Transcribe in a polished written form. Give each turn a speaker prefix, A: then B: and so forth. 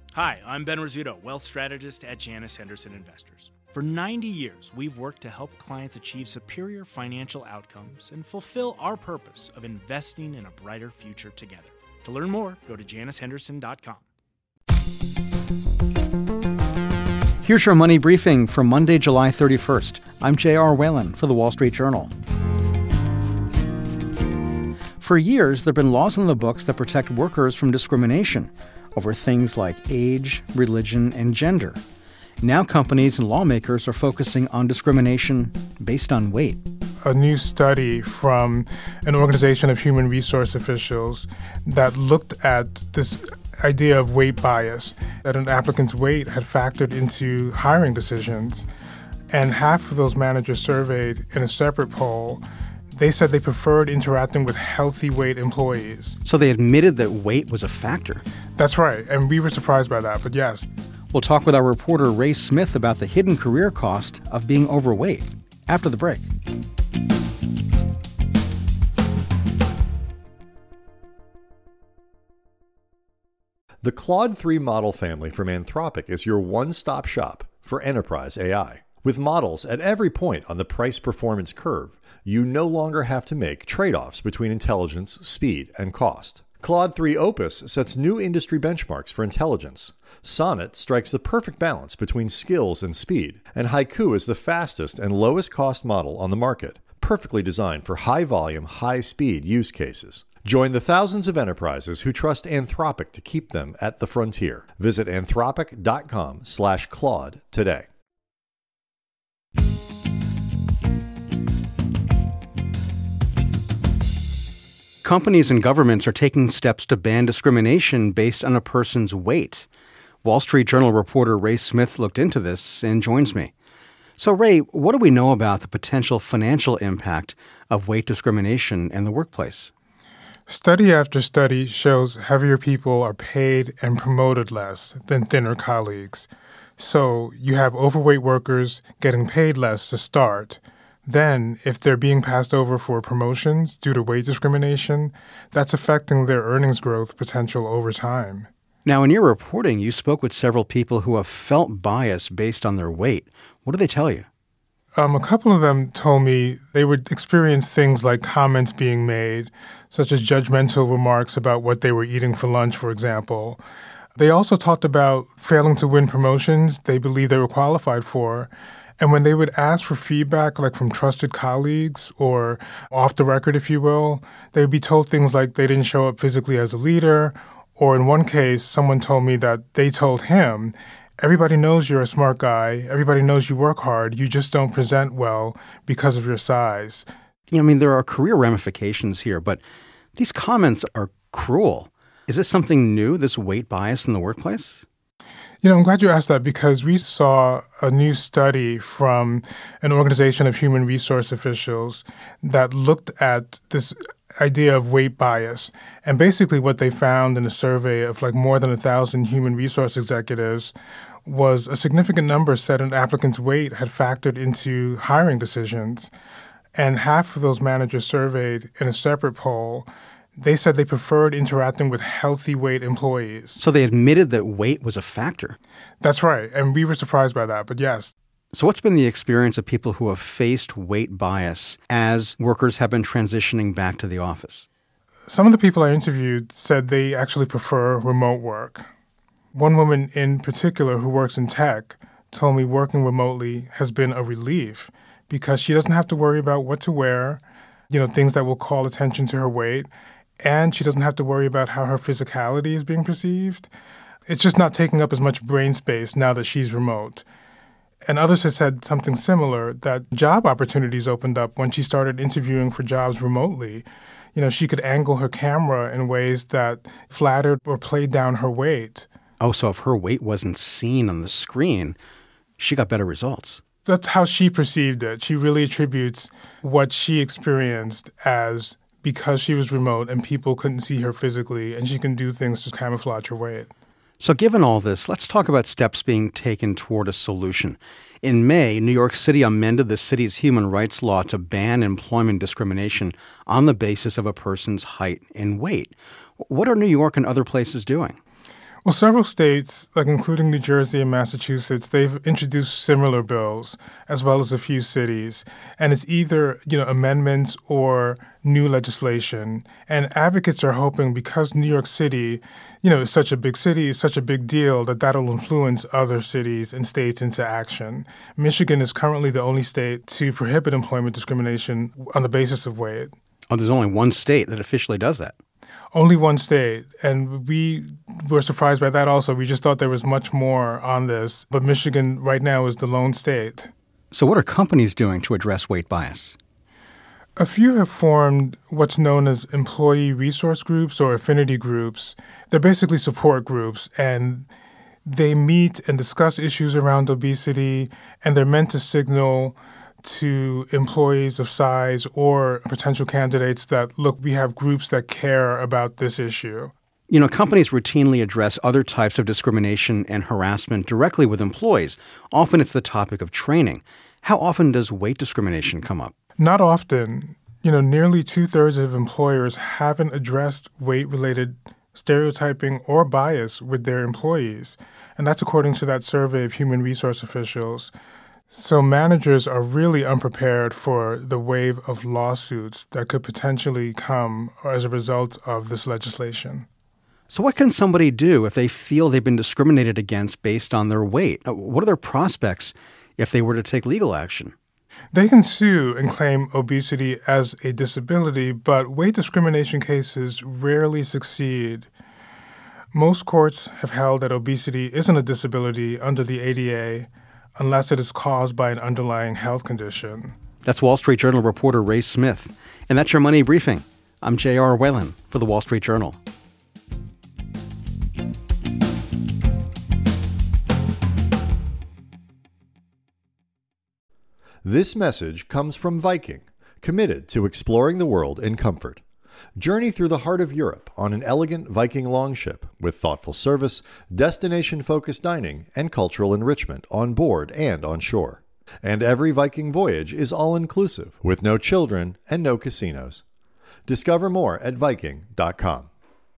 A: Hi, I'm Ben Rizzuto, wealth strategist at Janus Henderson Investors. For 90 years, we've worked to help clients achieve superior financial outcomes and fulfill our purpose of investing in a brighter future together. To learn more, go to janushenderson.com.
B: Here's your money briefing for Monday, July 31st. I'm J.R. Whalen for The Wall Street Journal. For years, there have been laws on the books that protect workers from discrimination over things like age, religion, and gender. Now companies and lawmakers are focusing on discrimination based on weight.
C: A new study from an organization of human resource officials that looked at this idea of weight bias, that an applicant's weight had factored into hiring decisions. And half of those managers surveyed in a separate poll, they said they preferred interacting with healthy weight employees.
B: So they admitted that weight was a factor.
C: That's right, and we were surprised by that, but yes.
B: We'll talk with our reporter Ray Smith about the hidden career cost of being overweight after the break.
D: The Claude 3 model family from Anthropic is your one-stop shop for enterprise AI. With models at every point on the price-performance curve, you no longer have to make trade-offs between intelligence, speed, and cost. Claude 3 Opus sets new industry benchmarks for intelligence. Sonnet strikes the perfect balance between skills and speed, and Haiku is the fastest and lowest-cost model on the market, perfectly designed for high-volume, high-speed use cases. Join the thousands of enterprises who trust Anthropic to keep them at the frontier. Visit anthropic.com/Claude today.
B: Companies and governments are taking steps to ban discrimination based on a person's weight. Wall Street Journal reporter Ray Smith looked into this and joins me. So, Ray, what do we know about the potential financial impact of weight discrimination in the workplace?
C: Study after study shows heavier people are paid and promoted less than thinner colleagues. So you have overweight workers getting paid less to start. Then, if they're being passed over for promotions due to weight discrimination, that's affecting their earnings growth potential over time.
B: Now, in your reporting, you spoke with several people who have felt bias based on their weight. What do they tell you?
C: A couple of them told me they would experience things like comments being made, such as judgmental remarks about what they were eating for lunch, for example. They also talked about failing to win promotions they believed they were qualified for. And when they would ask for feedback, like from trusted colleagues or off the record, if you will, they would be told things like they didn't show up physically as a leader. Or in one case, someone told me that they told him, everybody knows you're a smart guy. Everybody knows you work hard. You just don't present well because of your size.
B: There are career ramifications here, but these comments are cruel. Is this something new, this weight bias in the workplace?
C: I'm glad you asked that because we saw a new study from an organization of human resource officials that looked at this idea of weight bias. And basically what they found in a survey of more than 1,000 human resource executives was a significant number said an applicant's weight had factored into hiring decisions. And half of those managers surveyed in a separate poll, they said they preferred interacting with healthy weight employees.
B: So they admitted that weight was a factor.
C: That's right. And we were surprised by that, but yes.
B: So what's been the experience of people who have faced weight bias as workers have been transitioning back to the office?
C: Some of the people I interviewed said they actually prefer remote work. One woman in particular who works in tech told me working remotely has been a relief because she doesn't have to worry about what to wear, things that will call attention to her weight. And she doesn't have to worry about how her physicality is being perceived. It's just not taking up as much brain space now that she's remote. And others have said something similar, that job opportunities opened up when she started interviewing for jobs remotely. She could angle her camera in ways that flattered or played down her weight.
B: Oh, so if her weight wasn't seen on the screen, she got better results.
C: That's how she perceived it. She really attributes what she experienced as because she was remote and people couldn't see her physically, and she can do things to camouflage her weight.
B: So given all this, let's talk about steps being taken toward a solution. In May, New York City amended the city's human rights law to ban employment discrimination on the basis of a person's height and weight. What are New York and other places doing?
C: Well, several states, like including New Jersey and Massachusetts, they've introduced similar bills, as well as a few cities. And it's either, amendments or new legislation. And advocates are hoping because New York City, is such a big city, is such a big deal, that that'll influence other cities and states into action. Michigan is currently the only state to prohibit employment discrimination on the basis of weight.
B: Oh, there's only one state that officially does that.
C: Only one state, and we were surprised by that also. We just thought there was much more on this, but Michigan right now is the lone state.
B: So what are companies doing to address weight bias?
C: A few have formed what's known as employee resource groups or affinity groups. They're basically support groups, and they meet and discuss issues around obesity, and they're meant to signal to employees of size or potential candidates that, look, we have groups that care about this issue.
B: Companies routinely address other types of discrimination and harassment directly with employees. Often it's the topic of training. How often does weight discrimination come up?
C: Not often. Nearly 2/3 of employers haven't addressed weight-related stereotyping or bias with their employees. And that's according to that survey of human resource officials. So managers are really unprepared for the wave of lawsuits that could potentially come as a result of this legislation.
B: So what can somebody do if they feel they've been discriminated against based on their weight? What are their prospects if they were to take legal action?
C: They can sue and claim obesity as a disability, but weight discrimination cases rarely succeed. Most courts have held that obesity isn't a disability under the ADA unless it is caused by an underlying health condition.
B: That's Wall Street Journal reporter Ray Smith. And that's your Money Briefing. I'm J.R. Whalen for the Wall Street Journal.
D: This message comes from Viking, committed to exploring the world in comfort. Journey through the heart of Europe on an elegant Viking longship with thoughtful service, destination-focused dining, and cultural enrichment on board and on shore. And every Viking voyage is all-inclusive with no children and no casinos. Discover more at Viking.com.